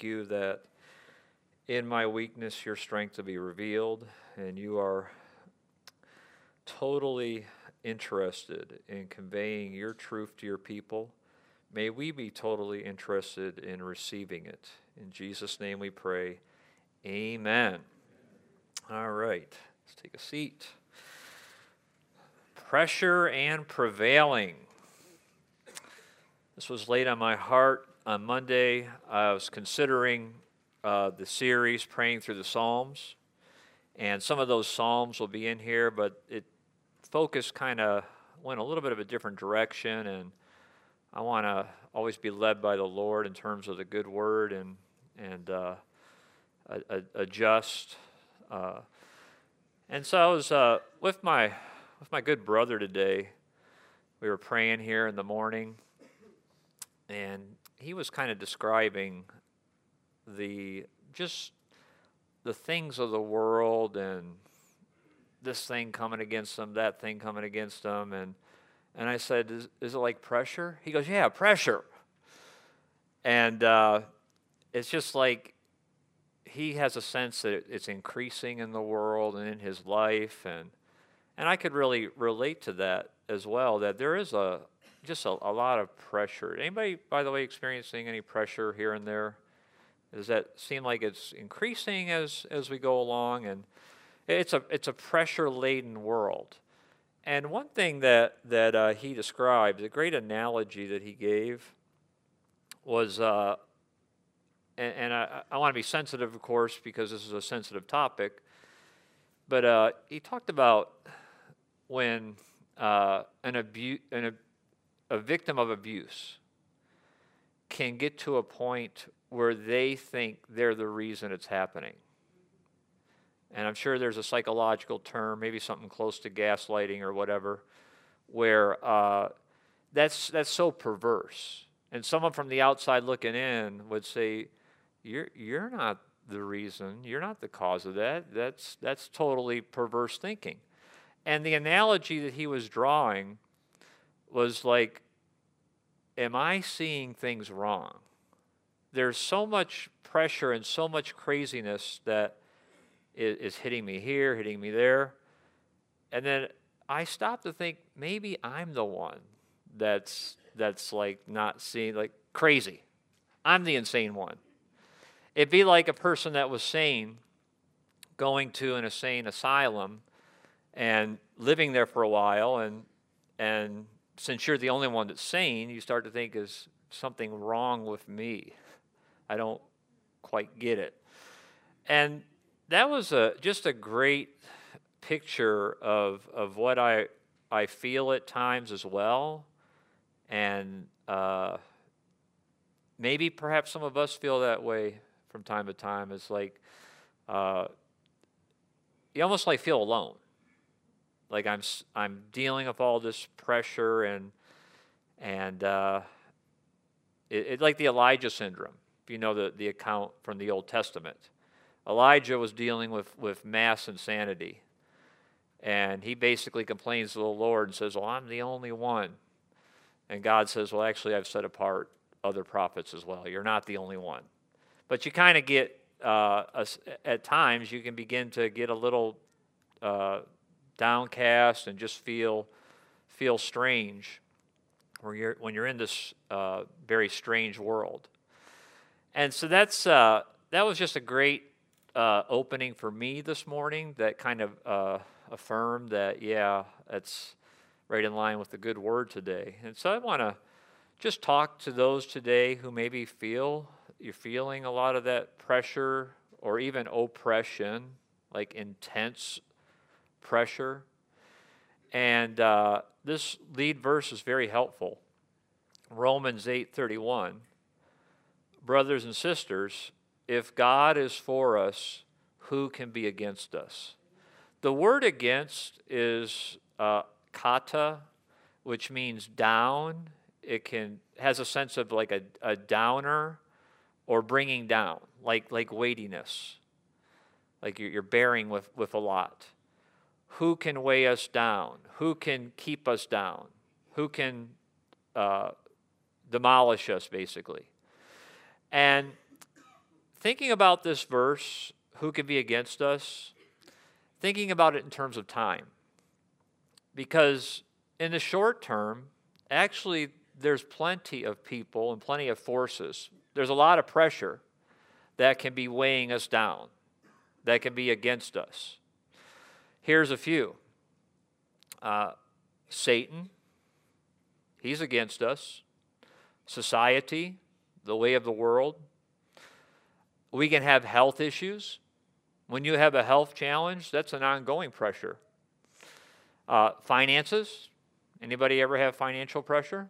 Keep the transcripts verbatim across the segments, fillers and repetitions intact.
you that in my weakness your strength will be revealed, and you are totally interested in conveying your truth to your people. May we be totally interested in receiving it. In Jesus' name we pray. Amen. All right, let's take a seat. Pressure and prevailing. This was laid on my heart on Monday. I was considering uh, the series, Praying Through the Psalms. And some of those Psalms will be in here, but it focus kind of went a little bit of a different direction. And I want to always be led by the Lord in terms of the good word and, and uh, a, a, adjust. Uh, and so I was uh, with my with my good brother today. We were praying here in the morning, and he was kind of describing the just the things of the world and this thing coming against them, that thing coming against them, and and I said, is, is it like pressure? He goes, yeah, pressure. And uh, it's just like he has a sense that it's increasing in the world and in his life, and and I could really relate to that as well, that there is a just a, a lot of pressure. Anybody, by the way, experiencing any pressure here and there? Does that seem like it's increasing as, as we go along? And it's a it's a pressure-laden world. And one thing that, that uh, he described, a great analogy that he gave, was, uh, and, and I, I want to be sensitive, of course, because this is a sensitive topic, but uh, he talked about when uh, an abu- an, a victim of abuse can get to a point where they think they're the reason it's happening. And I'm sure there's a psychological term, maybe something close to gaslighting or whatever, where uh, that's that's so perverse. And someone from the outside looking in would say, "You're you're not the reason. You're not the cause of that. That's that's totally perverse thinking." And the analogy that he was drawing was like, am I seeing things wrong? There's so much pressure and so much craziness that is, is hitting me here, hitting me there. And then I stop to think, maybe I'm the one that's that's like not seeing, like crazy. I'm the insane one. It'd be like a person that was sane going to an insane asylum and living there for a while, and and since you're the only one that's sane, you start to think, is something wrong with me? I don't quite get it. And that was a just a great picture of of what I I feel at times as well. And uh, maybe perhaps some of us feel that way from time to time. It's like uh, you almost like feel alone. Like I'm I'm dealing with all this pressure, and and uh, it, it like the Elijah syndrome. If you know the, the account from the Old Testament, Elijah was dealing with, with mass insanity, and he basically complains to the Lord and says, "Well, I'm the only one," and God says, "Well, actually, I've set apart other prophets as well. You're not the only one." But you kind of get uh, a, at times you can begin to get a little Uh, downcast and just feel feel strange when you're when you're in this uh, very strange world. And so that's uh, that was just a great uh, opening for me this morning. That kind of uh, affirmed that, yeah, that's right in line with the good word today. And so I want to just talk to those today who maybe feel you're feeling a lot of that pressure or even oppression, like intense pressure. And uh, this lead verse is very helpful. Romans eight thirty-one. Brothers and sisters, if God is for us, who can be against us? The word against is uh, kata, which means down. It can has a sense of like a, a downer or bringing down, like like weightiness, like you're, you're bearing with, with a lot. Who can weigh us down? Who can keep us down? Who can uh, demolish us, basically? And thinking about this verse, who could be against us, thinking about it in terms of time. Because in the short term, actually, there's plenty of people and plenty of forces. There's a lot of pressure that can be weighing us down, that can be against us. Here's a few. Uh, Satan, he's against us. Society, the way of the world. We can have health issues. When you have a health challenge, that's an ongoing pressure. Uh, finances. Anybody ever have financial pressure?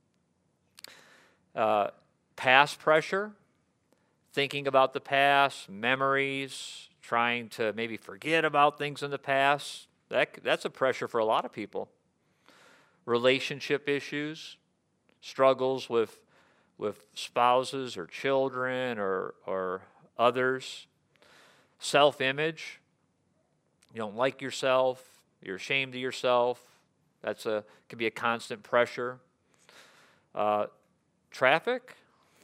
Uh, past pressure. Thinking about the past, memories, trying to maybe forget about things in the past. That, that's a pressure for a lot of people. Relationship issues, struggles with, with spouses or children or, or others. Self-image. You don't like yourself. You're ashamed of yourself. That's a can be a constant pressure. Uh, traffic.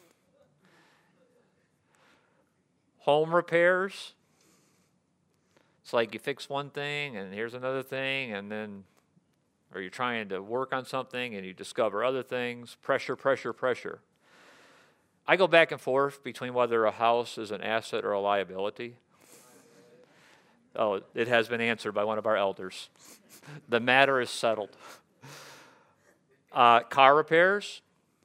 Home repairs. It's like you fix one thing and here's another thing, and then, or you're trying to work on something and you discover other things. Pressure, pressure, pressure. I go back and forth between whether a house is an asset or a liability. Oh, it has been answered by one of our elders. The matter is settled. Uh, car repairs,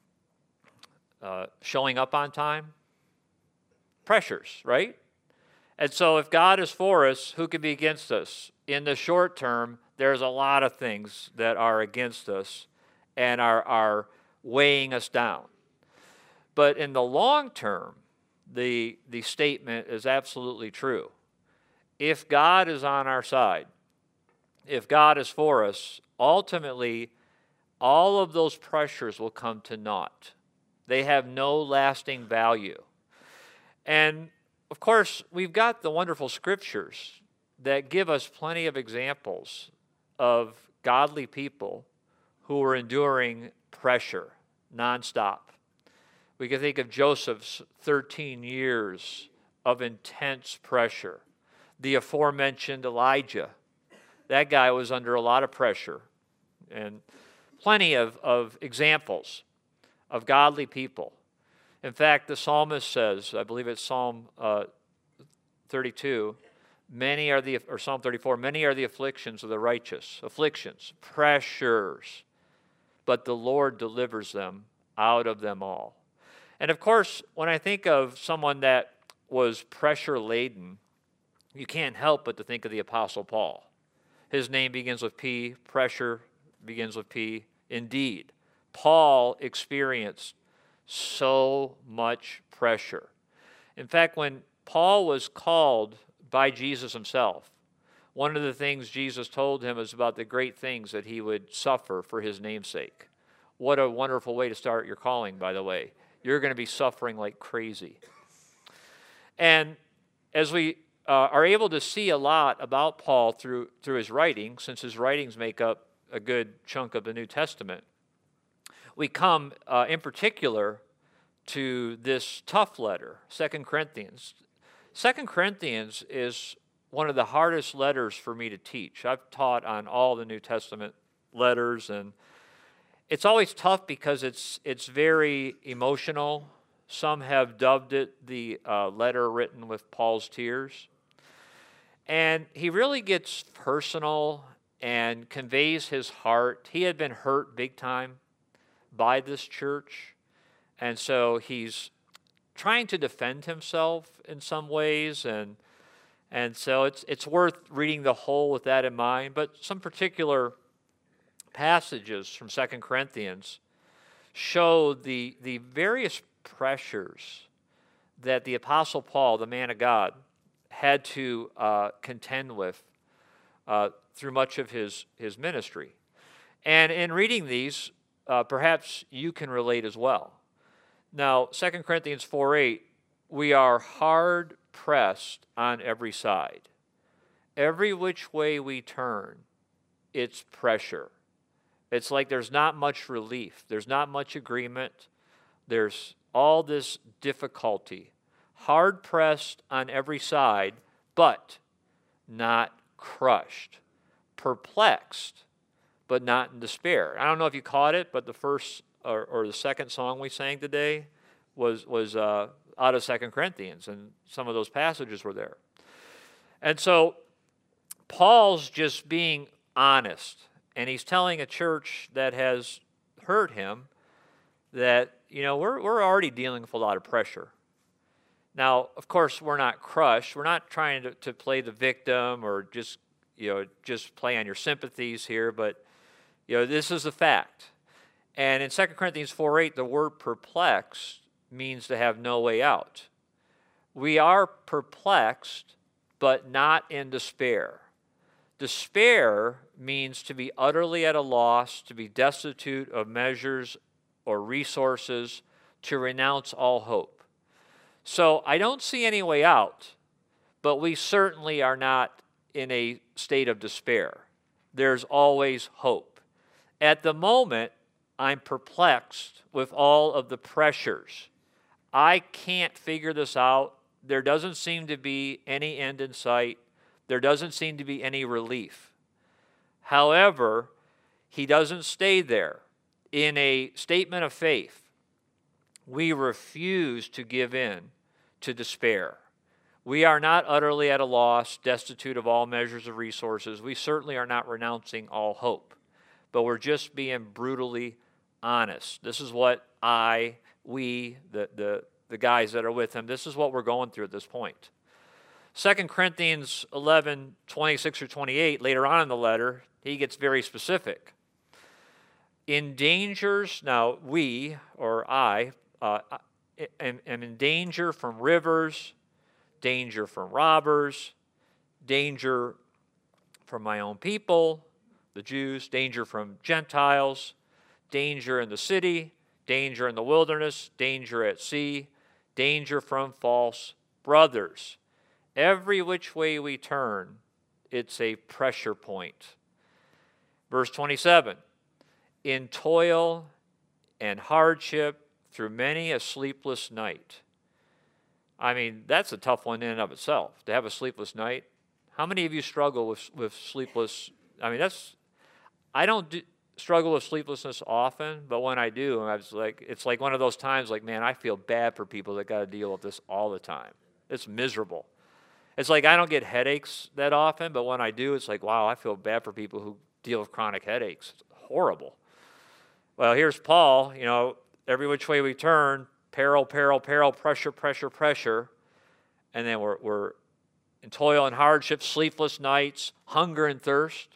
uh, showing up on time, pressures, right? And so if God is for us, who could be against us? In the short term, there's a lot of things that are against us and are, are weighing us down. But in the long term, the, the statement is absolutely true. If God is on our side, if God is for us, ultimately, all of those pressures will come to naught. They have no lasting value. And, of course, we've got the wonderful scriptures that give us plenty of examples of godly people who were enduring pressure nonstop. We can think of Joseph's thirteen years of intense pressure. The aforementioned Elijah, that guy was under a lot of pressure. And plenty of, of examples of godly people. In fact, the psalmist says, I believe it's Psalm uh, thirty-two, many are the, or Psalm thirty-four, many are the afflictions of the righteous, afflictions, pressures, but the Lord delivers them out of them all. And of course, when I think of someone that was pressure-laden, you can't help but to think of the Apostle Paul. His name begins with P, pressure begins with P. Indeed, Paul experienced so much pressure. In fact, when Paul was called by Jesus himself, one of the things Jesus told him is about the great things that he would suffer for his namesake. What a wonderful way to start your calling, by the way. You're going to be suffering like crazy. And as we uh, are able to see a lot about Paul through, through his writings, since his writings make up a good chunk of the New Testament, we come uh, in particular to this tough letter, Second Corinthians. Second Corinthians is one of the hardest letters for me to teach. I've taught on all the New Testament letters, and it's always tough because it's it's very emotional. Some have dubbed it the uh, letter written with Paul's tears. And he really gets personal and conveys his heart. He had been hurt big time by this church, and so he's trying to defend himself in some ways, and and so it's it's worth reading the whole with that in mind. But some particular passages from Second Corinthians show the the various pressures that the Apostle Paul, the man of God, had to uh, contend with uh, through much of his his ministry. And in reading these, uh, perhaps you can relate as well. Now, Second Corinthians four eight, we are hard pressed on every side. Every which way we turn, it's pressure. It's like there's not much relief. There's not much agreement. There's all this difficulty, hard pressed on every side, but not crushed, perplexed, but not in despair. I don't know if you caught it, but the first or, or the second song we sang today was was uh, out of Second Corinthians, and some of those passages were there. And so Paul's just being honest, and he's telling a church that has hurt him that, you know, we're we're already dealing with a lot of pressure. Now, of course, we're not crushed. We're not trying to, to play the victim or just, you know, just play on your sympathies here, but, you know, this is a fact. And in Second Corinthians four eight, the word perplexed means to have no way out. We are perplexed, but not in despair. Despair means to be utterly at a loss, to be destitute of measures or resources, to renounce all hope. So I don't see any way out, but we certainly are not in a state of despair. There's always hope. At the moment, I'm perplexed with all of the pressures. I can't figure this out. There doesn't seem to be any end in sight. There doesn't seem to be any relief. However, he doesn't stay there. In a statement of faith, we refuse to give in to despair. We are not utterly at a loss, destitute of all measures of resources. We certainly are not renouncing all hope, but we're just being brutally honest. This is what I, we, the, the, the guys that are with him, this is what we're going through at this point. Second Corinthians eleven, twenty-six or twenty-eight, later on in the letter, he gets very specific. In dangers, now we, or I, uh, am, am in danger from rivers, danger from robbers, danger from my own people, the Jews, danger from Gentiles, danger in the city, danger in the wilderness, danger at sea, danger from false brothers. Every which way we turn, it's a pressure point. Verse twenty-seven, in toil and hardship through many a sleepless night. I mean, that's a tough one in and of itself, to have a sleepless night. How many of you struggle with, with sleepless, I mean, that's, I don't do, struggle with sleeplessness often, but when I do, I was like, it's like one of those times like, man, I feel bad for people that got to deal with this all the time. It's miserable. It's like I don't get headaches that often, but when I do, it's like, wow, I feel bad for people who deal with chronic headaches. It's horrible. Well, here's Paul, you know, every which way we turn, peril, peril, peril, pressure, pressure, pressure, and then we're, we're in toil and hardship, sleepless nights, hunger and thirst,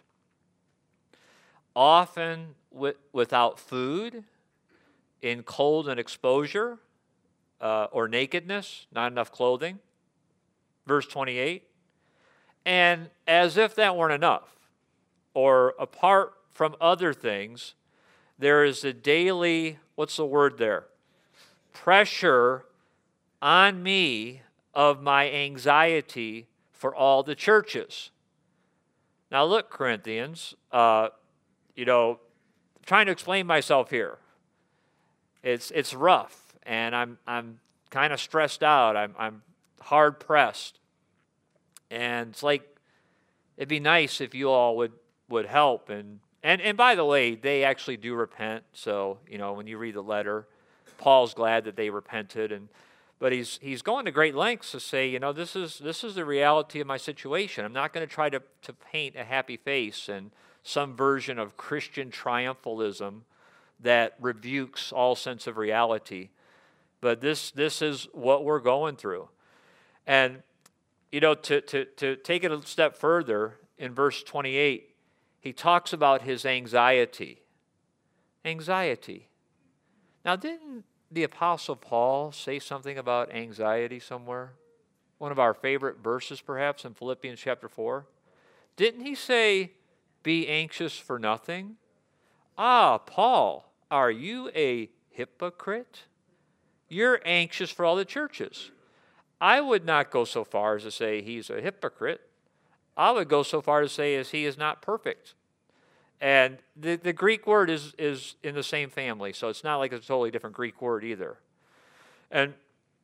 often with, without food, in cold and exposure, uh, or nakedness, not enough clothing. Verse twenty-eight, and as if that weren't enough, or apart from other things, there is a daily, what's the word there? Pressure on me of my anxiety for all the churches. Now look, Corinthians, uh, you know, I'm trying to explain myself here. It's it's rough, and I'm I'm kind of stressed out. I'm I'm hard pressed. And it's like, it'd be nice if you all would, would help. And, and, and by the way, they actually do repent. So, you know, when you read the letter, Paul's glad that they repented. And, but he's, he's going to great lengths to say, you know, this is, this is the reality of my situation. I'm not going to try to, to paint a happy face and some version of Christian triumphalism that rebukes all sense of reality. But this, this is what we're going through. And, you know, to, to, to take it a step further, in verse twenty-eight, he talks about his anxiety. Anxiety. Now, didn't the Apostle Paul say something about anxiety somewhere? One of our favorite verses, perhaps, in Philippians chapter four. Didn't he say, be anxious for nothing? Ah, Paul, are you a hypocrite? You're anxious for all the churches. I would not go so far as to say he's a hypocrite. I would go so far as to say as he is not perfect. And the, the Greek word is, is in the same family, so it's not like it's a totally different Greek word either. And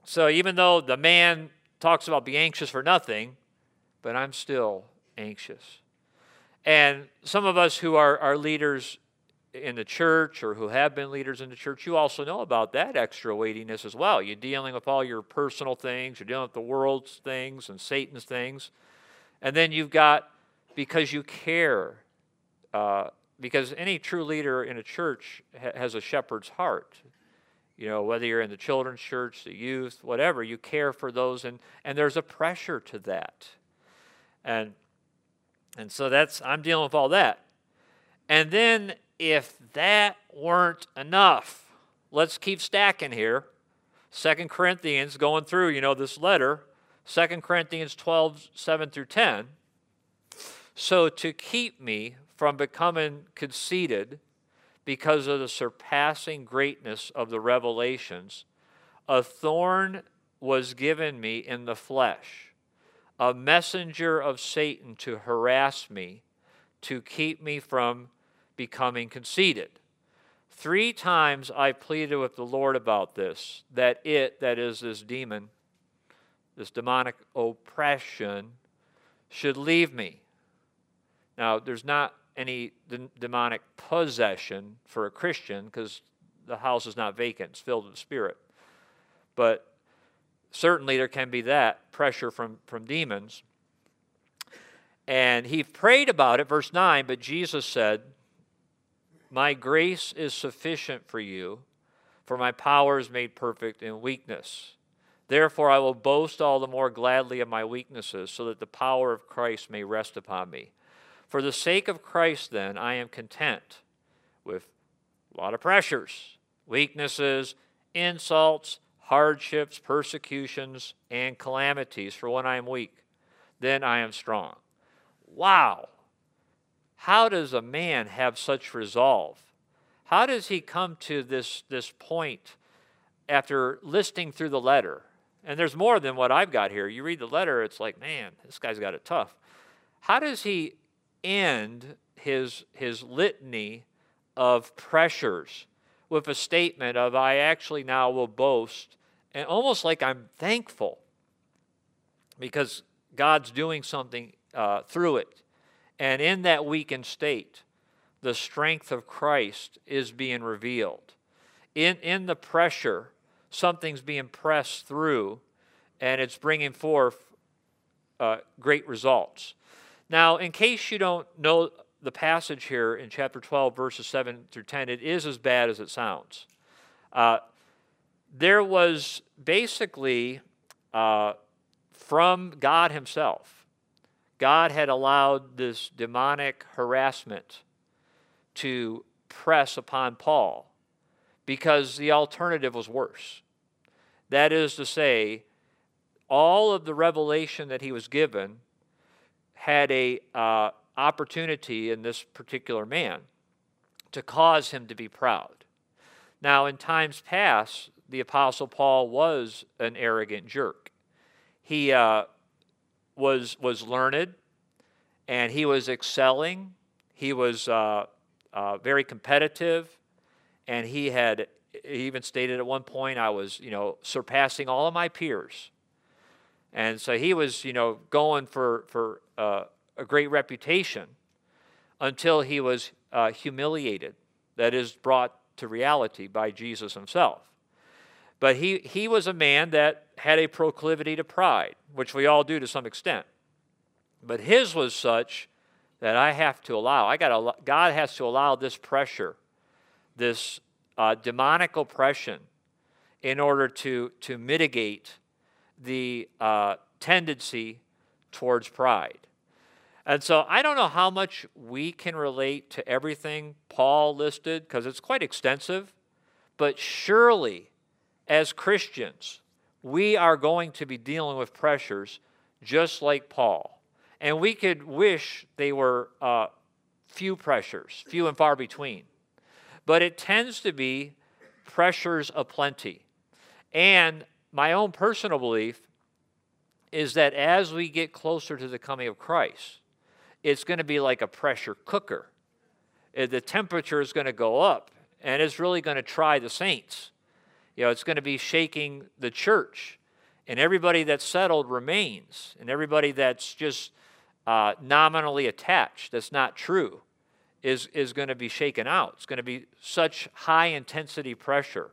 So even though the man talks about be anxious for nothing, but I'm still anxious. And some of us who are, are leaders in the church or who have been leaders in the church, you also know about that extra weightiness as well. You're dealing with all your personal things, you're dealing with the world's things and Satan's things. And then you've got, because you care, uh, because any true leader in a church ha- has a shepherd's heart. You know, whether you're in the children's church, the youth, whatever, you care for those, and, and there's a pressure to that. And, and so that's, I'm dealing with all that. And then if that weren't enough, let's keep stacking here. Second Corinthians, going through, you know, this letter, Second Corinthians twelve, seven through ten. So to keep me from becoming conceited because of the surpassing greatness of the revelations, a thorn was given me in the flesh, a messenger of Satan to harass me, to keep me from becoming conceited. Three times I pleaded with the Lord about this, that it, that is this demon, this demonic oppression, should leave me. Now, there's not any de- demonic possession for a Christian because the house is not vacant, it's filled with the Spirit. But certainly there can be that pressure from, from demons. And he prayed about it, verse nine, but Jesus said, my grace is sufficient for you, for my power is made perfect in weakness. Therefore I will boast all the more gladly of my weaknesses, so that the power of Christ may rest upon me. For the sake of Christ, then, I am content with a lot of pressures, weaknesses, insults, hardships, persecutions, and calamities. For when I am weak, then I am strong. Wow! How does a man have such resolve? How does he come to this, this point after listing through the letter? And there's more than what I've got here. You read the letter, it's like, man, this guy's got it tough. How does he end his, his litany of pressures with a statement of, I actually now will boast, and almost like I'm thankful because God's doing something uh, through it. And in that weakened state, the strength of Christ is being revealed. In, in the pressure, something's being pressed through, and it's bringing forth uh, great results. Now, in case you don't know the passage here in chapter twelve, verses seven through ten, it is as bad as it sounds. Uh, there was basically, uh, from God himself, God had allowed this demonic harassment to press upon Paul because the alternative was worse. That is to say, all of the revelation that he was given had a uh, opportunity in this particular man to cause him to be proud. Now, in times past, the Apostle Paul was an arrogant jerk. He uh, was was learned, and he was excelling. He was uh, uh, very competitive, and he had he even stated at one point, I was, you know, surpassing all of my peers. And so he was, you know, going for, for uh, a great reputation until he was uh, humiliated, that is, brought to reality by Jesus himself. But he, he was a man that had a proclivity to pride, which we all do to some extent. But his was such that I have to allow, I got God has to allow this pressure, this uh, demonic oppression, in order to, to mitigate the uh, tendency towards pride. And so I don't know how much we can relate to everything Paul listed, because it's quite extensive, but surely as Christians, we are going to be dealing with pressures just like Paul. And we could wish they were uh, few pressures, few and far between. But it tends to be pressures aplenty. And my own personal belief is that as we get closer to the coming of Christ, it's going to be like a pressure cooker. The temperature is going to go up, and it's really going to try the saints. You know, it's going to be shaking the church, and everybody that's settled remains, and everybody that's just uh, nominally attached, that's not true, is, is going to be shaken out. It's going to be such high-intensity pressure.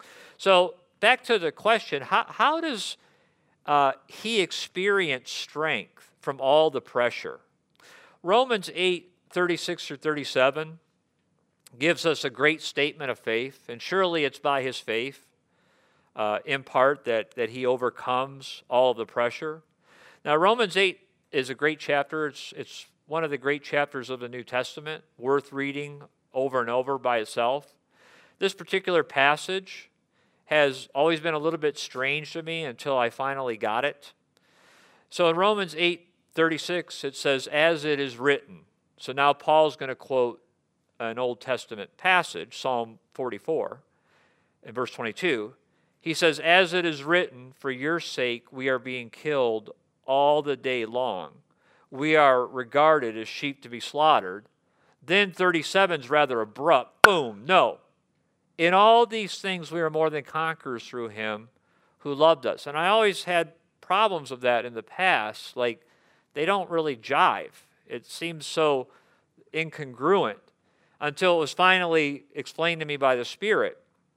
So back to the question, how, how does uh, he experience strength from all the pressure? Romans eight, thirty-six through thirty-seven gives us a great statement of faith, and surely it's by his faith, uh, in part, that, that he overcomes all of the pressure. Now, Romans eight is a great chapter. It's, it's one of the great chapters of the New Testament, worth reading over and over by itself. This particular passage has always been a little bit strange to me until I finally got it. So in Romans eight thirty-six, it says, as it is written. So now Paul's going to quote an Old Testament passage, Psalm forty-four, in verse twenty-two. He says, as it is written, for your sake we are being killed all the day long. We are regarded as sheep to be slaughtered. Then thirty-seven is rather abrupt. Boom, no. In all these things we are more than conquerors through him who loved us. And I always had problems of that in the past. Like, they don't really jive. It seems so incongruent until it was finally explained to me by the Spirit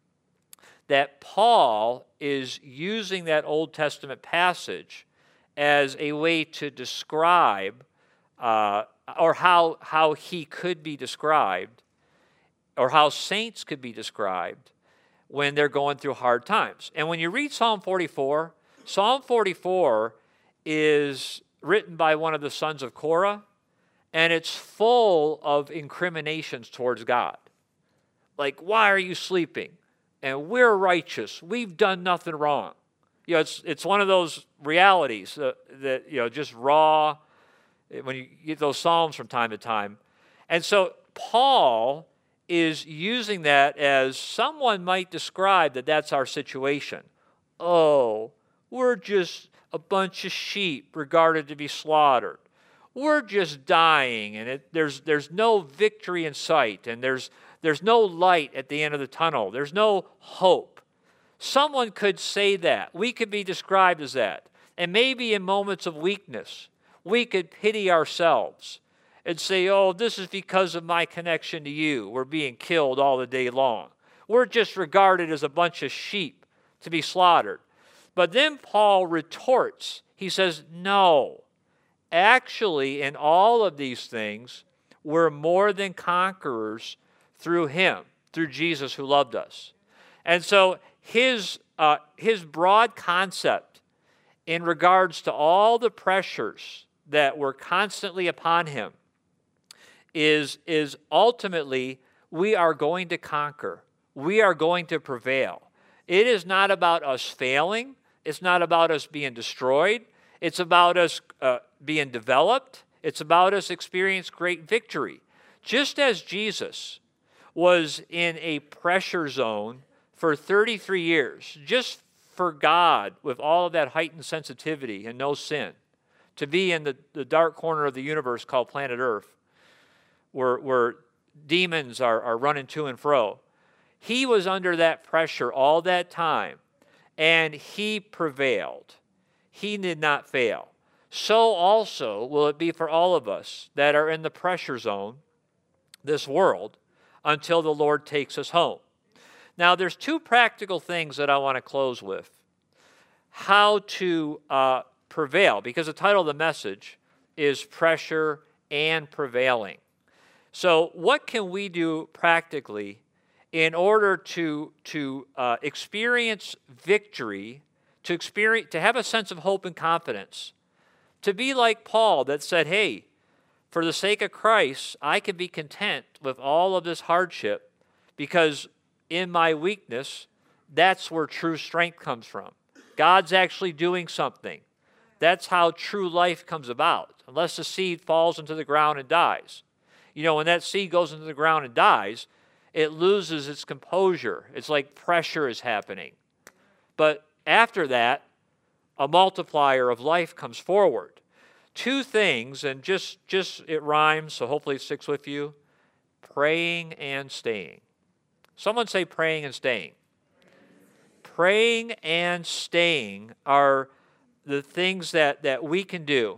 that Paul is using that Old Testament passage as a way to describe uh, or how, how he could be described, or how saints could be described when they're going through hard times. And when you read Psalm forty-four, Psalm forty-four is written by one of the sons of Korah, and it's full of incriminations towards God. Like, why are you sleeping? And we're righteous. We've done nothing wrong. You know, it's, it's one of those realities uh, that, you know, just raw, when you get those Psalms from time to time. And so Paul is using that as someone might describe that that's our situation. Oh, we're just a bunch of sheep regarded to be slaughtered. We're just dying, and it, there's, there's no victory in sight, and there's, there's no light at the end of the tunnel. There's no hope. Someone could say that. We could be described as that. And maybe in moments of weakness, we could pity ourselves and say, oh, this is because of my connection to you. We're being killed all the day long. We're just regarded as a bunch of sheep to be slaughtered. But then Paul retorts. He says, no, actually, in all of these things, we're more than conquerors through him, through Jesus who loved us. And so his, uh, his broad concept in regards to all the pressures that were constantly upon him is, is ultimately we are going to conquer. We are going to prevail. It is not about us failing. It's not about us being destroyed. It's about us uh, being developed. It's about us experiencing great victory. Just as Jesus was in a pressure zone for thirty-three years, just for God, with all of that heightened sensitivity and no sin, to be in the, the dark corner of the universe called planet Earth, where, where demons are, are running to and fro. He was under that pressure all that time, and he prevailed. He did not fail. So also will it be for all of us that are in the pressure zone, this world, until the Lord takes us home. Now, there's two practical things that I want to close with. How to uh, prevail, because the title of the message is Pressure and Prevailing. So what can we do practically in order to, to uh, experience victory, to, experience, to have a sense of hope and confidence, to be like Paul that said, hey, for the sake of Christ, I can be content with all of this hardship because in my weakness, that's where true strength comes from. God's actually doing something. That's how true life comes about, unless the seed falls into the ground and dies. You know, when that seed goes into the ground and dies, it loses its composure. It's like pressure is happening. But after that, a multiplier of life comes forward. Two things, and just, just it rhymes, so hopefully it sticks with you. Praying and staying. Someone say praying and staying. praying and staying are the things that, that we can do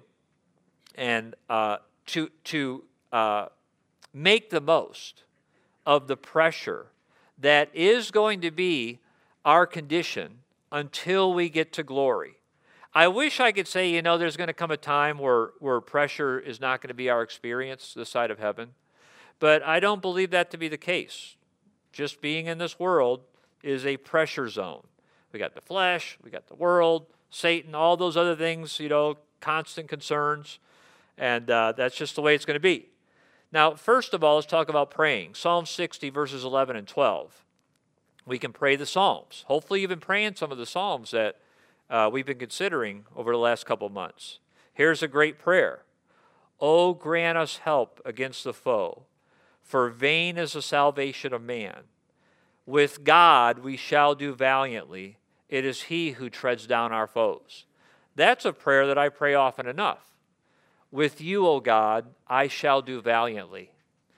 and uh, to, to uh, make the most of the pressure that is going to be our condition until we get to glory. I wish I could say, you know, there's going to come a time where, where pressure is not going to be our experience this side of heaven, but I don't believe that to be the case. Just being in this world is a pressure zone. We got the flesh, we got the world, Satan, all those other things, you know, constant concerns, and uh, that's just the way it's going to be. Now, first of all, let's talk about praying. Psalm sixty, verses eleven and twelve. We can pray the Psalms. Hopefully you've been praying some of the Psalms that uh, we've been considering over the last couple of months. Here's a great prayer. Oh, grant us help against the foe, for vain is the salvation of man. With God we shall do valiantly. It is he who treads down our foes. That's a prayer that I pray often enough. With you, O God, I shall do valiantly.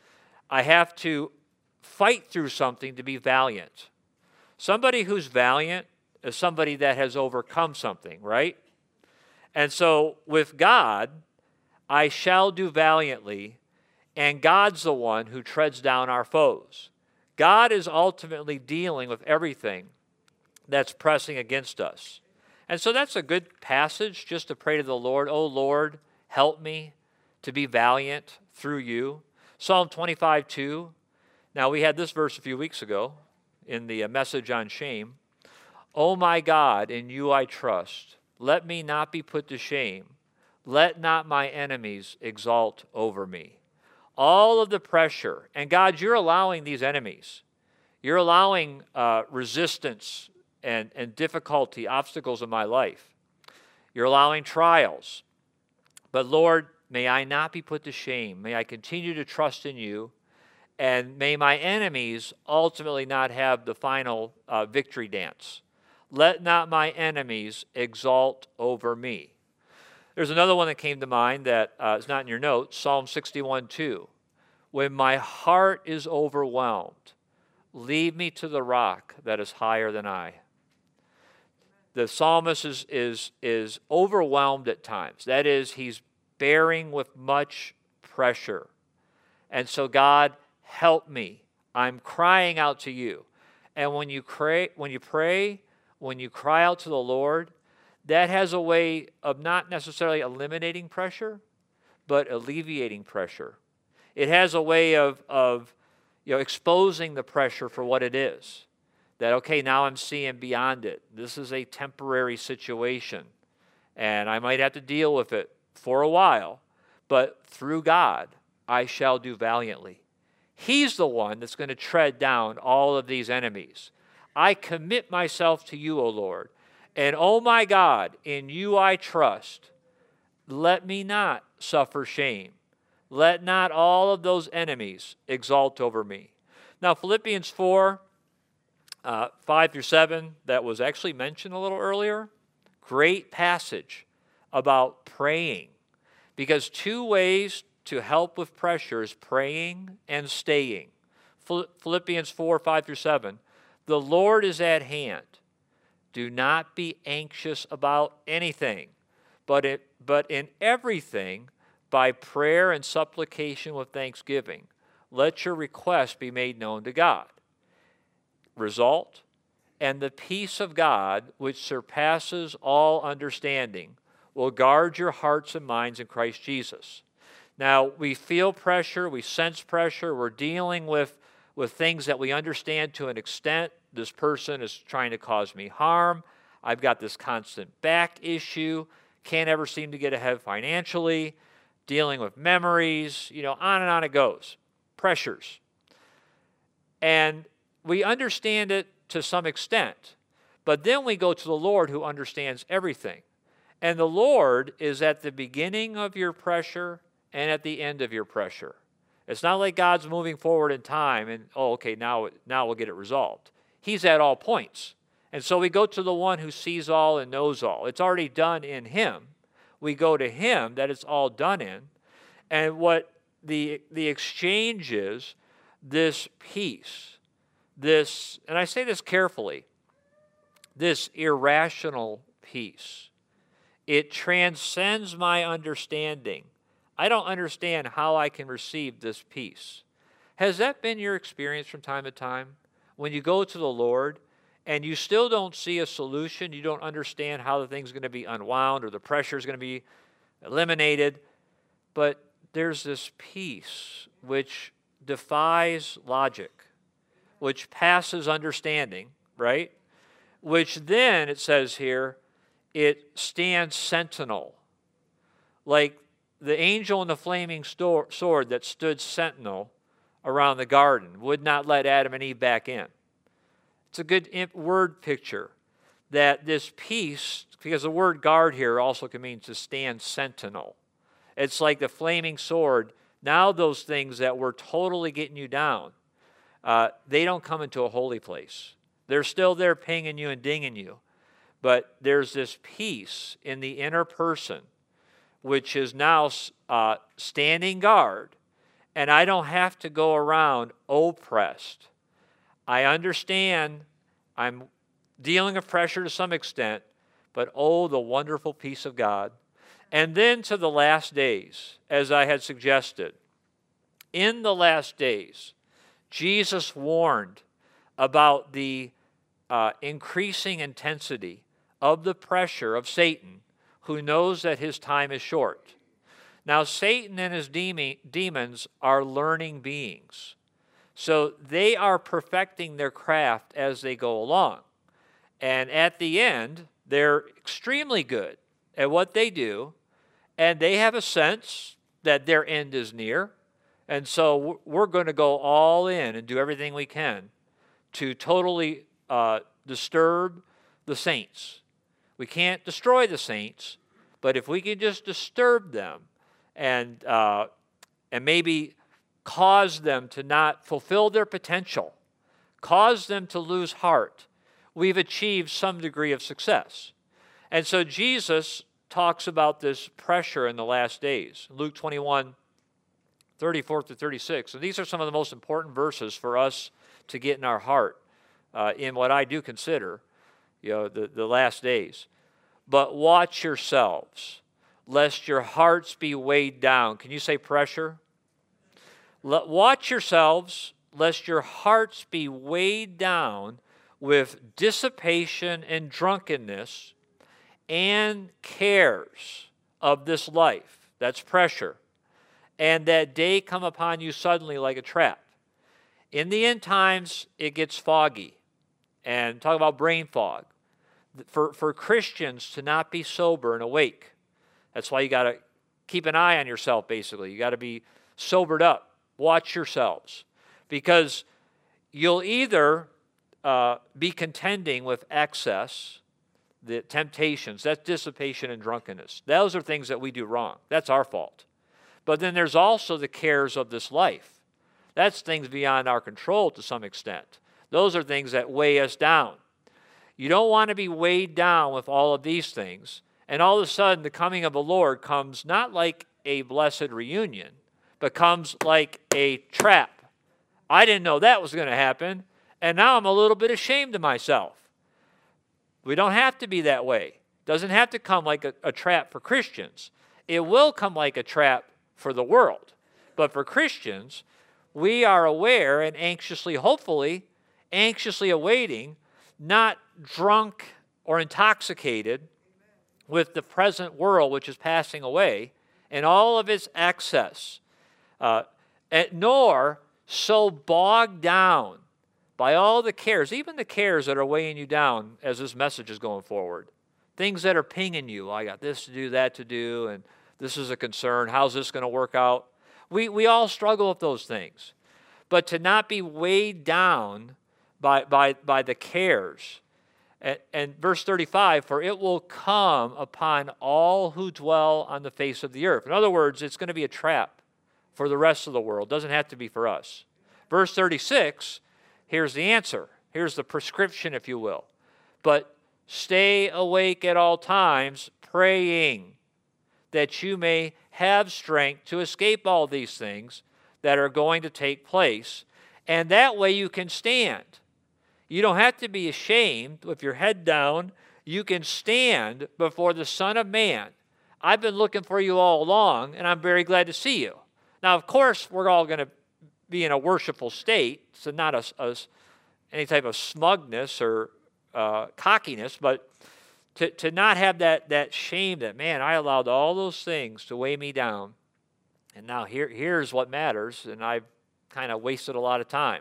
I have to fight through something to be valiant. Somebody who's valiant is somebody that has overcome something, right? And so with God, I shall do valiantly, and God's the one who treads down our foes. God is ultimately dealing with everything that's pressing against us. And so that's a good passage just to pray to the Lord. Oh, Lord, help me to be valiant through you. Psalm twenty-five, two. Now, we had this verse a few weeks ago in the message on shame. Oh, my God, in you I trust. Let me not be put to shame. Let not my enemies exalt over me. All of the pressure, and God, you're allowing these enemies. You're allowing uh, resistance and, and difficulty, obstacles in my life. You're allowing trials. But Lord, may I not be put to shame. May I continue to trust in you. And may my enemies ultimately not have the final uh, victory dance. Let not my enemies exalt over me. There's another one that came to mind that uh, is not in your notes, Psalm sixty-one, two. When my heart is overwhelmed, lead me to the rock that is higher than I. The psalmist is, is, is overwhelmed at times. That is, he's bearing with much pressure. And so, God, help me. I'm crying out to you. And when you pray, when you pray, when you cry out to the Lord, that has a way of not necessarily eliminating pressure, but alleviating pressure. It has a way of, of you know, exposing the pressure for what it is. That, okay, now I'm seeing beyond it. This is a temporary situation, and I might have to deal with it for a while, but through God, I shall do valiantly. He's the one that's going to tread down all of these enemies. I commit myself to you, O Lord. And, oh my God, in you I trust. Let me not suffer shame. Let not all of those enemies exalt over me. Now, Philippians four, uh, five through seven, that was actually mentioned a little earlier. Great passage about praying. Because two ways to help with pressure is praying and staying. Philippians four, five through seven. The Lord is at hand. Do not be anxious about anything, but, it, but in everything, by prayer and supplication with thanksgiving, let your requests be made known to God. Result, and the peace of God, which surpasses all understanding, will guard your hearts and minds in Christ Jesus. Now, we feel pressure, we sense pressure, we're dealing with, with things that we understand to an extent. This person is trying to cause me harm. I've got this constant back issue. Can't ever seem to get ahead financially. Dealing with memories. You know, on and on it goes. Pressures. And we understand it to some extent. But then we go to the Lord who understands everything. And the Lord is at the beginning of your pressure and at the end of your pressure. It's not like God's moving forward in time and, oh, okay, now, now we'll get it resolved. He's at all points. And so we go to the one who sees all and knows all. It's already done in him. We go to him that it's all done in. And what the, the exchange is, this peace, this, and I say this carefully, this irrational peace. It transcends my understanding. I don't understand how I can receive this peace. Has that been your experience from time to time? When you go to the Lord and you still don't see a solution, you don't understand how the thing's going to be unwound or the pressure is going to be eliminated, but there's this peace which defies logic, which passes understanding, right? Which then, it says here, it stands sentinel. Like the angel in the flaming sto- sword that stood sentinel around the garden, would not let Adam and Eve back in. It's a good imp- word picture that this peace, because the word guard here also can mean to stand sentinel. It's like the flaming sword. Now those things that were totally getting you down, uh, they don't come into a holy place. They're still there pinging you and dinging you. But there's this peace in the inner person, which is now uh, standing guard, and I don't have to go around oppressed. I understand I'm dealing with pressure to some extent, but oh, the wonderful peace of God. And then to the last days, as I had suggested, in the last days, Jesus warned about the uh, increasing intensity of the pressure of Satan, who knows that his time is short. Now, Satan and his deme- demons are learning beings. So they are perfecting their craft as they go along. And at the end, they're extremely good at what they do, and they have a sense that their end is near. And so we're going to go all in and do everything we can to totally uh, disturb the saints. We can't destroy the saints, but if we can just disturb them and uh, and maybe cause them to not fulfill their potential, cause them to lose heart, we've achieved some degree of success. And so Jesus talks about this pressure in the last days. Luke twenty-one, thirty-four through thirty-six. And these are some of the most important verses for us to get in our heart uh, in what I do consider, you know, the, the last days. But watch yourselves, lest your hearts be weighed down. Can you say pressure? Let, watch yourselves, lest your hearts be weighed down with dissipation and drunkenness and cares of this life. That's pressure. And that day come upon you suddenly like a trap. In the end times, it gets foggy. And talk about brain fog. For, for Christians to not be sober and awake. That's why you got to keep an eye on yourself, basically. You got to be sobered up. Watch yourselves. Because you'll either uh, be contending with excess, the temptations, that's dissipation and drunkenness. Those are things that we do wrong. That's our fault. But then there's also the cares of this life. That's things beyond our control to some extent. Those are things that weigh us down. You don't want to be weighed down with all of these things, and all of a sudden the coming of the Lord comes not like a blessed reunion, but comes like a trap. I didn't know that was going to happen, and now I'm a little bit ashamed of myself. We don't have to be that way. It doesn't have to come like a, a trap for Christians. It will come like a trap for the world. But for Christians, we are aware and anxiously, hopefully, anxiously awaiting, not drunk or intoxicated with the present world which is passing away and all of its excess, uh, and nor so bogged down by all the cares, even the cares that are weighing you down as this message is going forward. Things that are pinging you. I got this to do, that to do, and this is a concern. How's this going to work out? We, we all struggle with those things. But to not be weighed down by, by, by the cares. And, and verse thirty-five, for it will come upon all who dwell on the face of the earth. In other words, it's going to be a trap for the rest of the world. It doesn't have to be for us. Verse thirty-six, here's the answer. Here's the prescription, if you will. But stay awake at all times, praying that you may have strength to escape all these things that are going to take place. And that way you can stand. You don't have to be ashamed. With your head down, you can stand before the Son of Man. I've been looking for you all along, and I'm very glad to see you. Now, of course, we're all going to be in a worshipful state, so not a, a, any type of smugness or uh, cockiness, but to, to not have that, that shame that, man, I allowed all those things to weigh me down, and now here, here's what matters, and I've kind of wasted a lot of time.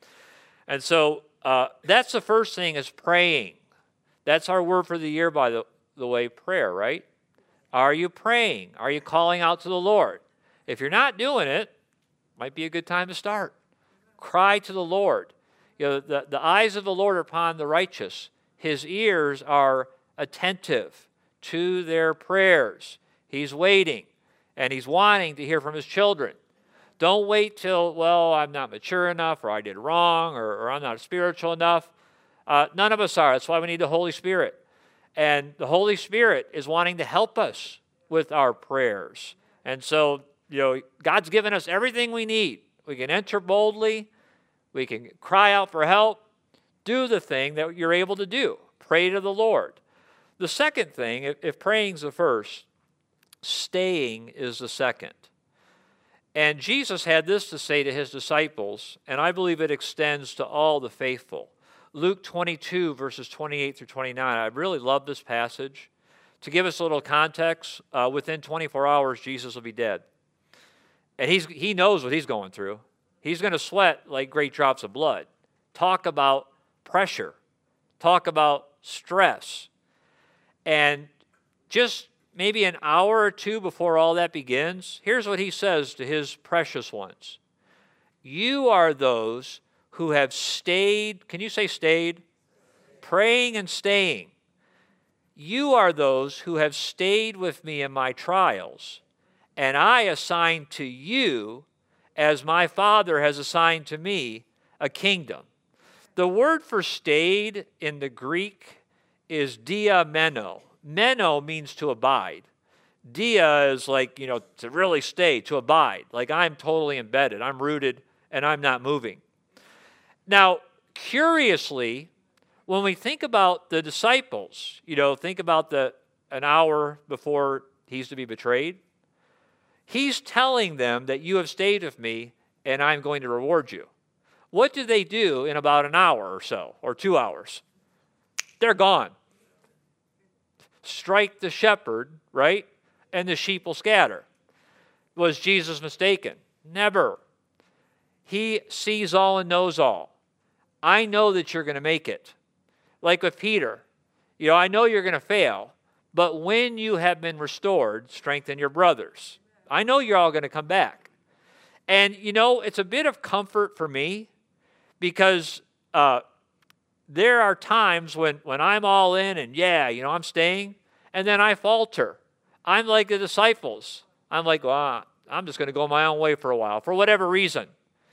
And so uh, that's the first thing, is praying. That's our word for the year, by the, the way, prayer, right? Are you praying? Are you calling out to the Lord? If you're not doing it, might be a good time to start. Cry to the Lord. You know, the, the eyes of the Lord are upon the righteous. His ears are attentive to their prayers. He's waiting, and he's wanting to hear from his children. Don't wait till, well, I'm not mature enough, or I did wrong, or, or I'm not spiritual enough. Uh, none of us are. That's why we need the Holy Spirit. And the Holy Spirit is wanting to help us with our prayers. And so, you know, God's given us everything we need. We can enter boldly. We can cry out for help. Do the thing that you're able to do. Pray to the Lord. The second thing, if, if praying's the first, staying is the second. And Jesus had this to say to his disciples, and I believe it extends to all the faithful. Luke twenty-two, verses twenty-eight through twenty-nine. I really love this passage. To give us a little context, uh, within twenty-four hours, Jesus will be dead. And he's, he knows what he's going through. He's going to sweat like great drops of blood. Talk about pressure. Talk about stress. And just maybe an hour or two before all that begins, here's what he says to his precious ones. You are those who have stayed, can you say stayed? Praying and staying. You are those who have stayed with me in my trials, and I assign to you, as my Father has assigned to me, a kingdom. The word for stayed in the Greek is dia meno. Meno means to abide. Dia is like, you know, to really stay, to abide. Like I'm totally embedded. I'm rooted, and I'm not moving. Now, curiously, when we think about the disciples, you know, think about the an hour before he's to be betrayed. He's telling them that you have stayed with me, and I'm going to reward you. What do they do in about an hour or so, or two hours? They're gone. Strike the shepherd, right? And the sheep will scatter. Was Jesus mistaken? Never. He sees all and knows all. I know that you're going to make it. Like with Peter, you know, I know you're going to fail, but when you have been restored, strengthen your brothers. I know you're all going to come back. And, you know, it's a bit of comfort for me because uh, there are times when, when I'm all in and, yeah, you know, I'm staying, and then I falter. I'm like the disciples. I'm like, well, I'm just going to go my own way for a while, for whatever reason.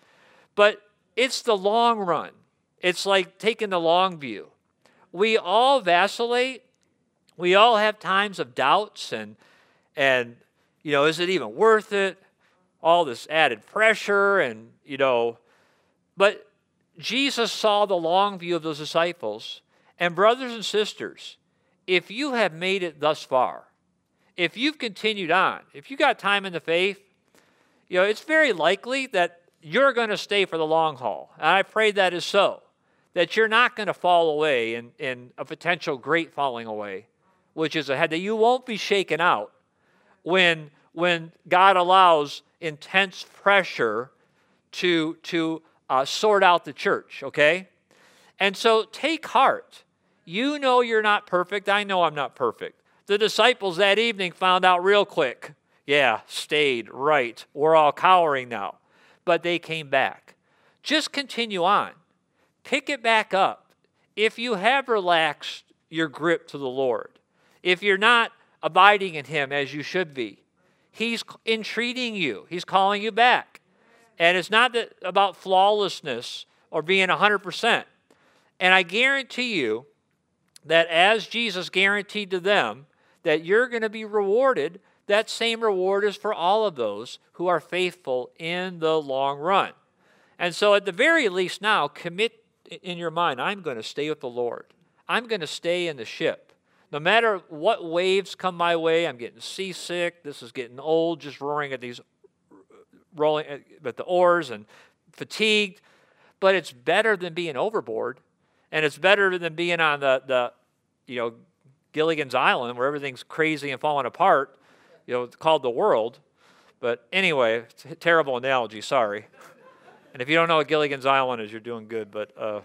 But it's the long run. It's like taking the long view. We all vacillate. We all have times of doubts and, and you know, is it even worth it? All this added pressure and, you know. But Jesus saw the long view of those disciples. And brothers and sisters, if you have made it thus far, if you've continued on, if you got time in the faith, you know, it's very likely that you're going to stay for the long haul. And I pray that is so. That you're not going to fall away in, in a potential great falling away, which is ahead, that you won't be shaken out when, when God allows intense pressure to, to uh, sort out the church, okay? And so take heart. You know you're not perfect. I know I'm not perfect. The disciples that evening found out real quick. Yeah, stayed, right. We're all cowering now. But they came back. Just continue on. Pick it back up. If you have relaxed your grip to the Lord, if you're not abiding in him as you should be, he's entreating you. He's calling you back. And it's not that about flawlessness or being one hundred percent. And I guarantee you that as Jesus guaranteed to them that you're going to be rewarded, that same reward is for all of those who are faithful in the long run. And so at the very least now, commit in your mind, I'm going to stay with the Lord. I'm going to stay in the ship. No matter what waves come my way, I'm getting seasick. This is getting old, just roaring at these, rolling at the oars and fatigued. But it's better than being overboard. And it's better than being on the, the you know, Gilligan's Island where everything's crazy and falling apart, you know, called the world. But anyway, it's a terrible analogy, sorry. And if you don't know what Gilligan's Island is, you're doing good. But uh,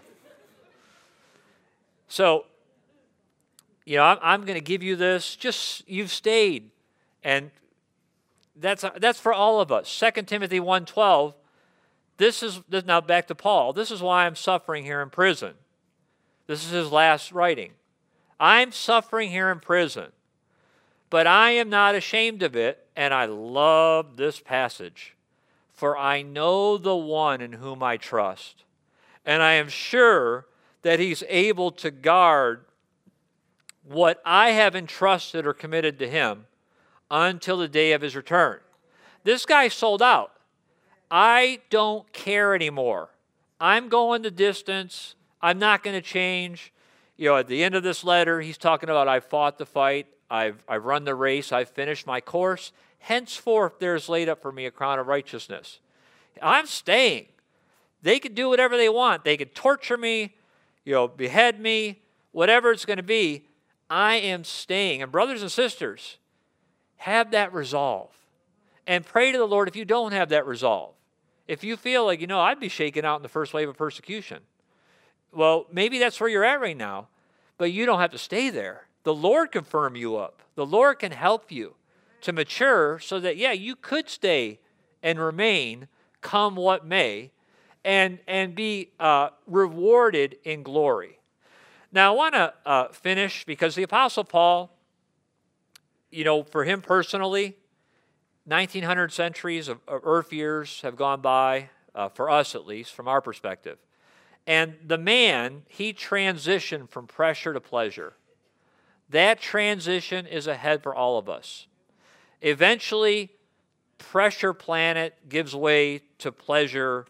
so, you know, I'm, I'm going to give you this. Just, you've stayed. And that's that's for all of us. Second Timothy one twelve, this is, this, now back to Paul. This is why I'm suffering here in prison. This is his last writing. I'm suffering here in prison, but I am not ashamed of it, and I love this passage. For I know the one in whom I trust, and I am sure that he's able to guard what I have entrusted or committed to him until the day of his return. This guy sold out. I don't care anymore. I'm going the distance. I'm not going to change. You know, at the end of this letter, he's talking about I've fought the fight. I've, I've run the race. I've finished my course. Henceforth, there is laid up for me a crown of righteousness. I'm staying. They could do whatever they want. They could torture me, you know, behead me, whatever it's going to be. I am staying. And brothers and sisters, have that resolve. And pray to the Lord if you don't have that resolve. If you feel like, you know, I'd be shaken out in the first wave of persecution. Well, maybe that's where you're at right now, but you don't have to stay there. The Lord can firm you up. The Lord can help you to mature so that, yeah, you could stay and remain, come what may, and, and be uh, rewarded in glory. Now, I want to uh, finish because the Apostle Paul, you know, for him personally, nineteen hundred centuries of, of earth years have gone by, uh, for us at least, from our perspective. And the man, he transitioned from pressure to pleasure. That transition is ahead for all of us. Eventually, pressure planet gives way to pleasure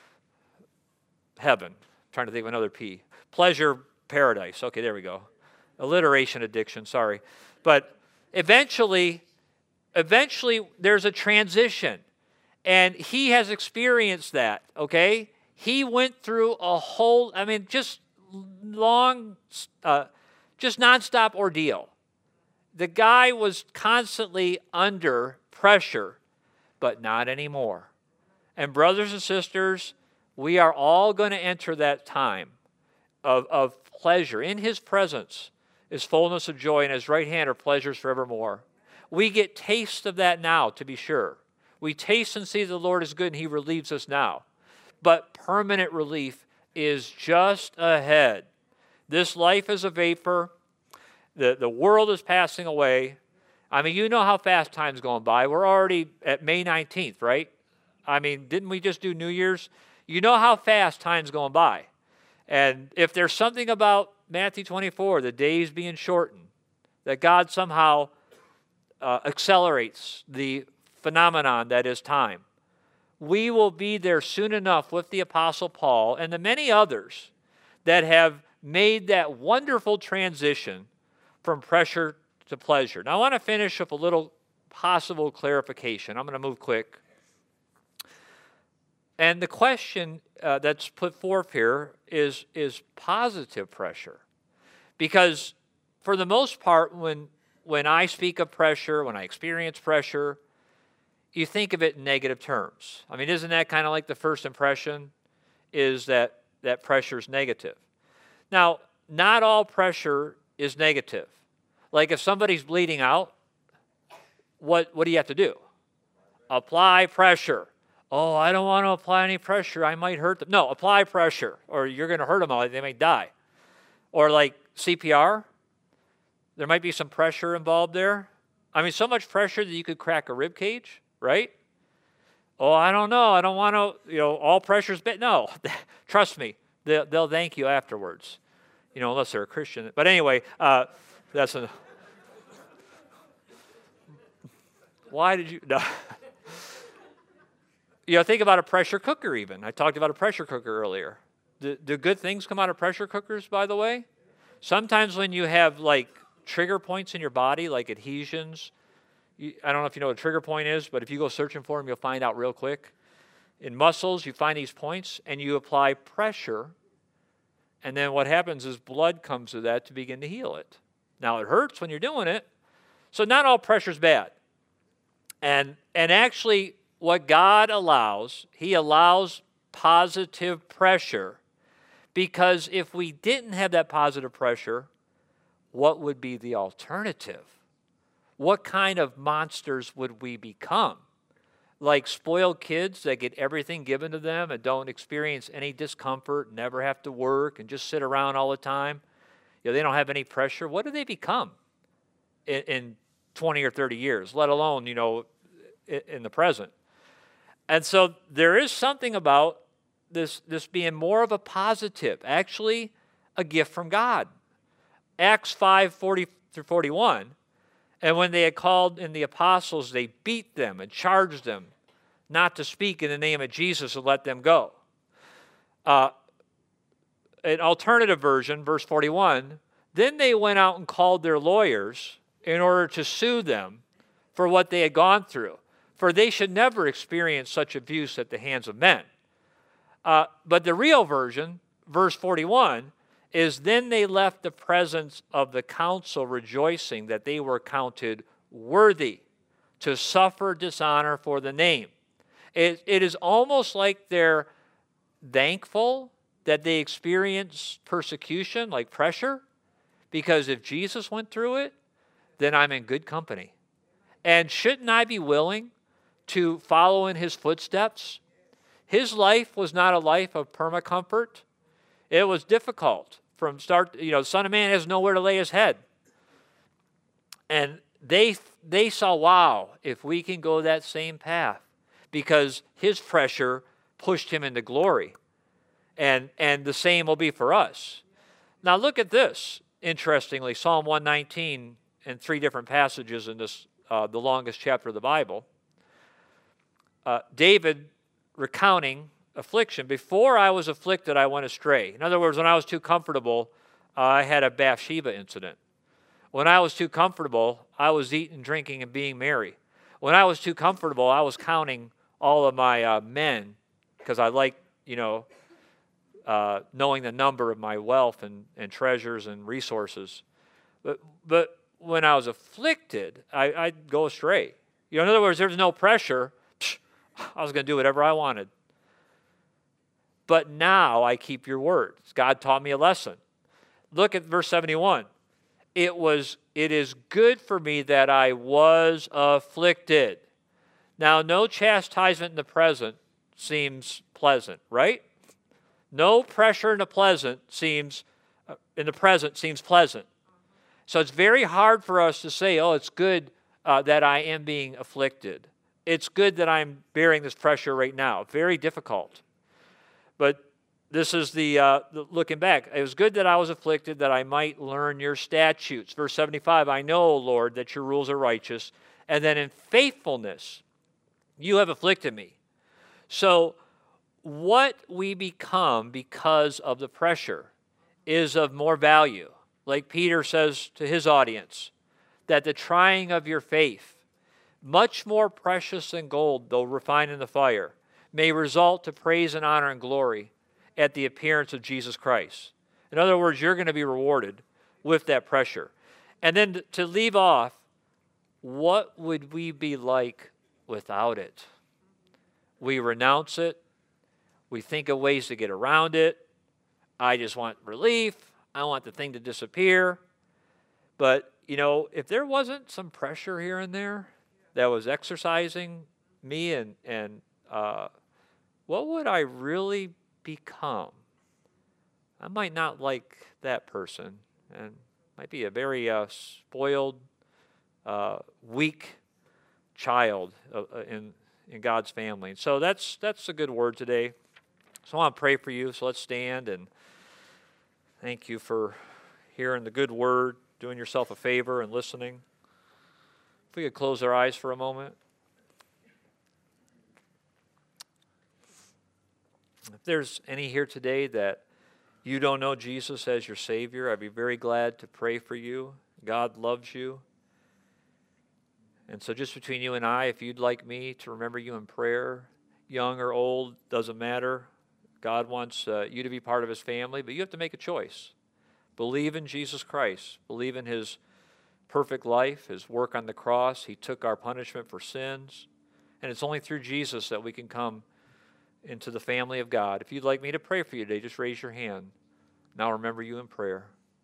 heaven. I'm trying to think of another P. Pleasure paradise. Okay, there we go. Alliteration addiction, sorry. But eventually, eventually there's a transition. And he has experienced that, okay? He went through a whole, I mean, just long, uh, just nonstop ordeal. The guy was constantly under pressure, but not anymore. And brothers and sisters, we are all going to enter that time of, of pleasure. In his presence is fullness of joy, and his right hand are pleasures forevermore. We get taste of that now, to be sure. We taste and see the Lord is good, and he relieves us now. But permanent relief is just ahead. This life is a vapor. The, the world is passing away. I mean, you know how fast time's going by. We're already at May nineteenth, right? I mean, didn't we just do New Year's? You know how fast time's going by. And if there's something about Matthew twenty-four, the days being shortened, that God somehow uh, accelerates the phenomenon that is time, we will be there soon enough with the Apostle Paul and the many others that have made that wonderful transition from pressure to pleasure. Now, I want to finish with a little possible clarification. I'm going to move quick. And the question uh, that's put forth here is, is positive pressure. Because for the most part, when, when I speak of pressure, when I experience pressure, you think of it in negative terms. I mean, isn't that kind of like the first impression, is that, that pressure is negative? Now, not all pressure is negative. Like if somebody's bleeding out, what, what do you have to do? Apply pressure. Oh, I don't want to apply any pressure. I might hurt them. No, apply pressure, or you're going to hurt them. They may die. Or like C P R, there might be some pressure involved there. I mean, so much pressure that you could crack a rib cage. Right? Oh, I don't know. I don't want to, you know, all pressure's bad. No, trust me. They'll, they'll thank you afterwards, you know, unless they're a Christian. But anyway, uh, that's a, why did you, no. You know, think about a pressure cooker even. I talked about a pressure cooker earlier. do, do good things come out of pressure cookers, by the way? Sometimes when you have like trigger points in your body, like adhesions, you, I don't know if you know what a trigger point is, but if you go searching for them, you'll find out real quick. In muscles, you find these points, and you apply pressure, and then what happens is blood comes to that to begin to heal it. Now, it hurts when you're doing it, so not all pressure is bad. And, and actually, what God allows, he allows positive pressure, because if we didn't have that positive pressure, what would be the alternative? What kind of monsters would we become? Like spoiled kids that get everything given to them and don't experience any discomfort, never have to work, and just sit around all the time. You know, they don't have any pressure. What do they become in, in twenty or thirty years, let alone, you know, in, in the present? And so there is something about this, this being more of a positive, actually a gift from God. Acts five, forty through forty-one, and when they had called in the apostles, they beat them and charged them not to speak in the name of Jesus and let them go. Uh, an alternative version, verse forty-one, then they went out and called their lawyers in order to sue them for what they had gone through, for they should never experience such abuse at the hands of men. Uh, but the real version, verse forty-one, is then they left the presence of the council rejoicing that they were counted worthy to suffer dishonor for the name. It, it is almost like they're thankful that they experienced persecution, like pressure, because if Jesus went through it, then I'm in good company. And shouldn't I be willing to follow in his footsteps? His life was not a life of perma-comfort. It was difficult from start. You know, the Son of Man has nowhere to lay his head. And they they saw, wow, if we can go that same path, because his pressure pushed him into glory. And, and the same will be for us. Now look at this, interestingly, Psalm one nineteen, and three different passages in this, uh, the longest chapter of the Bible. Uh, David recounting affliction. Before I was afflicted, I went astray. In other words, when I was too comfortable, uh, I had a Bathsheba incident. When I was too comfortable, I was eating, drinking, and being merry. When I was too comfortable, I was counting all of my uh, men, because I like, you know, uh, knowing the number of my wealth and, and treasures and resources. But, but when I was afflicted, I, I'd go astray. You know, in other words, there was no pressure. Psh, I was going to do whatever I wanted. But now I keep your word. God taught me a lesson. Look at verse seventy-one. It was, it is good for me that I was afflicted. Now, no chastisement in the present seems pleasant, right? No pressure in the pleasant seems, uh, in the present seems pleasant. So it's very hard for us to say, oh, it's good uh, that I am being afflicted. It's good that I'm bearing this pressure right now. Very difficult. But this is the, uh, the looking back. It was good that I was afflicted, that I might learn your statutes. Verse seventy-five, I know, O Lord, that your rules are righteous, and that in faithfulness you have afflicted me. So what we become because of the pressure is of more value. Like Peter says to his audience, that the trying of your faith, much more precious than gold, though refined in the fire, may result to praise and honor and glory at the appearance of Jesus Christ. In other words, you're going to be rewarded with that pressure. And then to leave off, what would we be like without it? We renounce it. We think of ways to get around it. I just want relief. I want the thing to disappear. But, you know, if there wasn't some pressure here and there that was exercising me, and, and uh, what would I really become? I might not like that person, and might be a very uh, spoiled, uh, weak child uh, in in God's family. And so that's that's a good word today. So I want to pray for you. So let's stand, and thank you for hearing the good word, doing yourself a favor and listening. If we could close our eyes for a moment. If there's any here today that you don't know Jesus as your Savior, I'd be very glad to pray for you. God loves you. And so just between you and I, if you'd like me to remember you in prayer, young or old, doesn't matter. God wants uh, you to be part of his family, but you have to make a choice. Believe in Jesus Christ. Believe in his perfect life, his work on the cross. He took our punishment for sins. And it's only through Jesus that we can come into the family of God. If you'd like me to pray for you today, just raise your hand. Now remember you in prayer.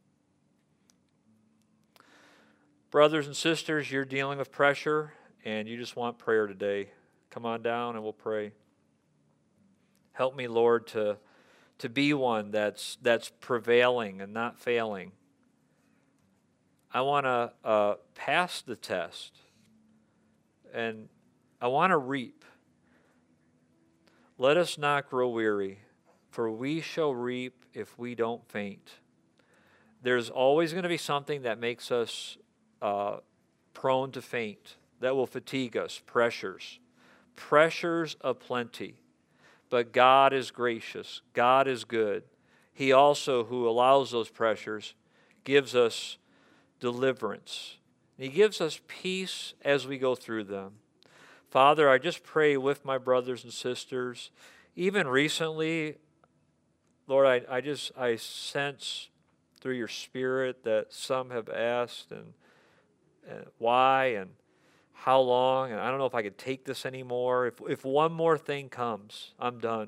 Brothers and sisters, you're dealing with pressure and you just want prayer today. Come on down and we'll pray. Help me, Lord, to, to be one that's, that's prevailing and not failing. I want to uh, pass the test, and I want to reap. Let us not grow weary, for we shall reap if we don't faint. There's always going to be something that makes us uh, prone to faint, that will fatigue us, pressures. Pressures aplenty. But God is gracious. God is good. He also, who allows those pressures, gives us deliverance. He gives us peace as we go through them. Father, I just pray with my brothers and sisters. Even recently, Lord, I, I just, I sense through your Spirit that some have asked and, and why and how long, and I don't know if I could take this anymore. If, if one more thing comes, I'm done.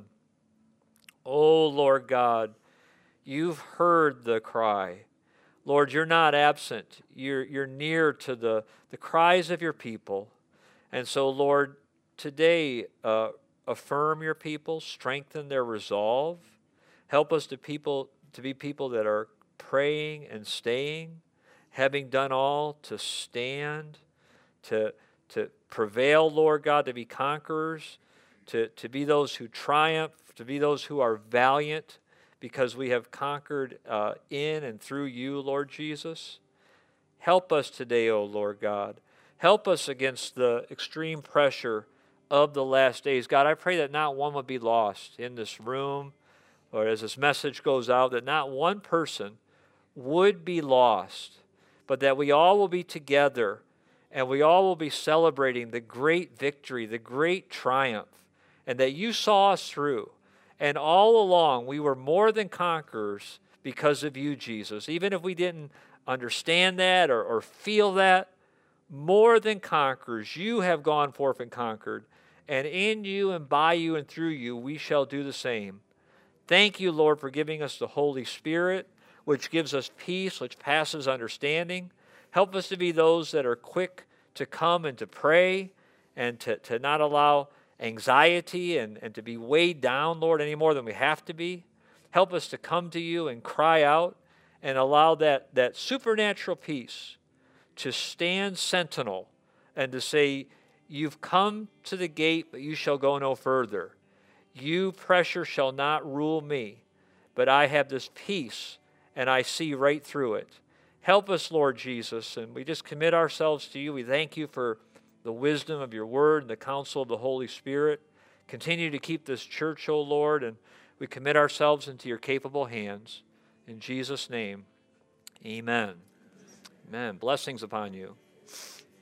Oh, Lord God, you've heard the cry. Lord, you're not absent. You're, you're near to the, the cries of your people. And so, Lord, today, uh, affirm your people, strengthen their resolve. Help us to, people, to be people that are praying and staying, having done all to stand, to to prevail, Lord God, to be conquerors, to, to be those who triumph, to be those who are valiant, because we have conquered uh, in and through you, Lord Jesus. Help us today, O Lord God. Help us against the extreme pressure of the last days. God, I pray that not one would be lost in this room, or as this message goes out, that not one person would be lost, but that we all will be together and we all will be celebrating the great victory, the great triumph, and that you saw us through. And all along, we were more than conquerors because of you, Jesus. Even if we didn't understand that or, or feel that, more than conquerors, you have gone forth and conquered. And in you and by you and through you, we shall do the same. Thank you, Lord, for giving us the Holy Spirit, which gives us peace, which passes understanding. Help us to be those that are quick to come and to pray and to, to not allow anxiety and, and to be weighed down, Lord, any more than we have to be. Help us to come to you and cry out and allow that, that supernatural peace to stand sentinel and to say, you've come to the gate, but you shall go no further. You, pressure, shall not rule me, but I have this peace and I see right through it. Help us, Lord Jesus, and we just commit ourselves to you. We thank you for the wisdom of your word and the counsel of the Holy Spirit. Continue to keep this church, O Lord, and we commit ourselves into your capable hands. In Jesus' name, amen. Amen. Blessings upon you.